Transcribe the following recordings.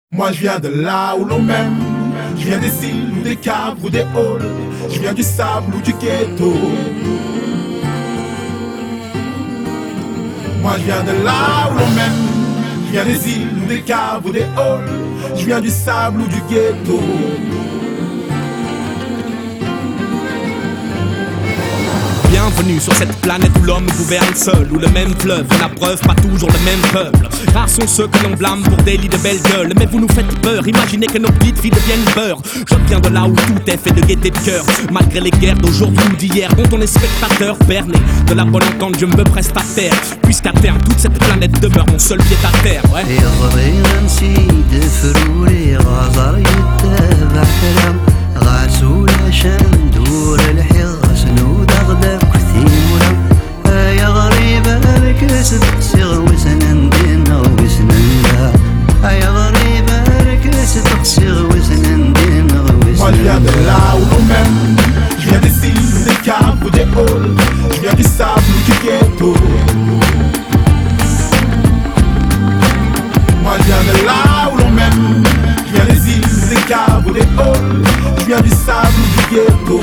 Moi je viens de là où l'on m'aime. Je viens des îles ou des caves ou des halls. Je viens du sable ou du ghetto. Moi je viens de là où l'on m'aime. Je viens des îles ou des caves ou des halls. Je viens du sable ou du ghetto. Bienvenue sur cette planète où l'homme gouverne seul, où le même fleuve n'abreuve pas toujours le même peuple. Rares sont ceux que l'on blâme pour des lits de belles gueules, mais vous nous faites peur, imaginez que nos petites filles deviennent beurre. Je viens de là où tout est fait de gaieté de cœur, malgré les guerres d'aujourd'hui ou d'hier, dont on est spectateur berné. De la bonne entente je me preste à terre, puisqu'à terme toute cette planète demeure mon seul pied à terre. Ouais. Moi je viens de là où l'on m'aime. Je viens des îles, des caves ou des halls. Je viens du sable ou du ghetto. Moi je viens de là où l'on m'aime. Je viens des îles, des caves ou des halls. Je viens du sable ou du ghetto.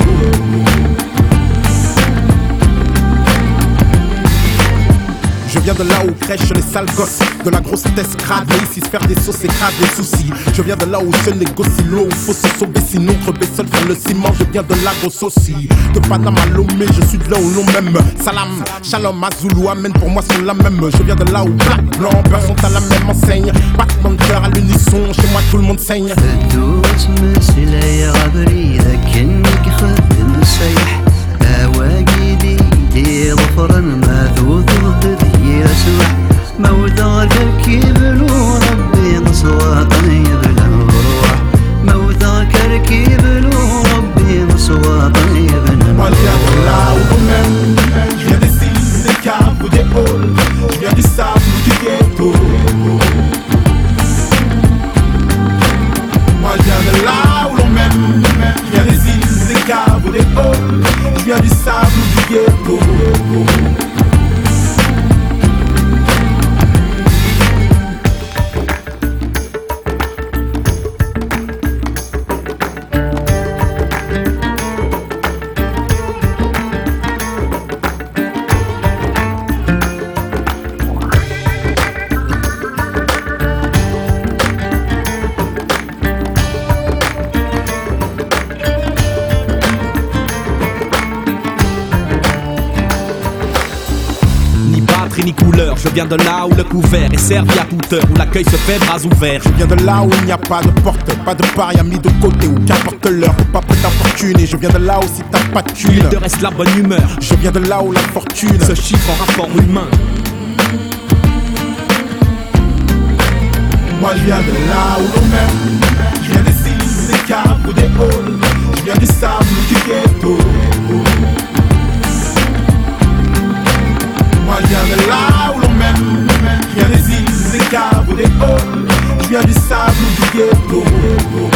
Je viens de là où crèchent les sales gosses, de la grossesse crade, mais ici se faire des sauces et crade des soucis. Je viens de là où se négocie l'eau, où faut se sauver sinon crever seul faire le ciment. Je viens de Lagos aussi, de Panama à Lomé, je suis de là où l'on m'aime. Salam, shalom, Azulu, amen, pour moi sont la même. Je viens de là où black, blanc, beurre sont à la même enseigne. Battement de cœur à l'unisson, chez moi tout le monde saigne. موثق الكبل وربي نصوى طيب الروح موثق الكبل وربي نصوى طيب الروح. Moi je viens de là où l'on m'aime. Je viens des îles, des caves ou des halls. Je viens du sable ou du ghetto. Moi je viens de là où l'on m'aime. Je viens des îles, des caves ou des halls. Je viens du sable ou du ghetto. Ni couleur, je viens de là où le couvert est servi à toute heure, où l'accueil se fait bras ouverts. Je viens de là où il n'y a pas de porte, pas de paria mis de côté, ou qu'importe l'heure, faut pas peu d'infortune. Et je viens de là où si t'as pas de thune, il te reste la bonne humeur. Je viens de là où la fortune se chiffre en rapport humain. Moi je viens de là où l'on m'aime. Je viens des îles, des caves ou des halls. Je viens du sable ou du ghetto. Moi je viens de là où l'on m'aime. Je viens des îles, des caves ou des halls. Je viens du sable ou du ghetto.